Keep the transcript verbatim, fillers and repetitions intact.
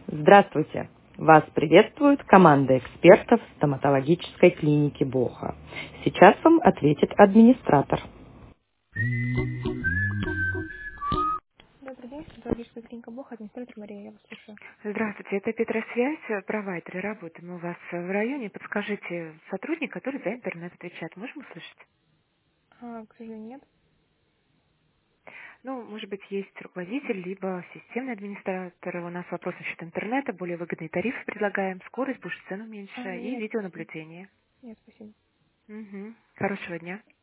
Здравствуйте! Вас приветствует команда экспертов стоматологической клиники Боха. Сейчас вам ответит администратор. Добрый день, стоматологическая клиника Боха, администратор Мария, я вас слушаю. Здравствуйте, это Петросвязь, э, провайдеры, работаем у вас э, в районе. Подскажите, сотрудник, который за интернет отвечает, можем услышать? А, к сожалению, нет. Ну, может быть, есть руководитель, либо системный администратор. У нас вопрос насчет интернета, более выгодные тарифы предлагаем, скорость, больше цену А, меньше и нет, спасибо. видеонаблюдение. Нет, спасибо. Угу. Хорошего дня.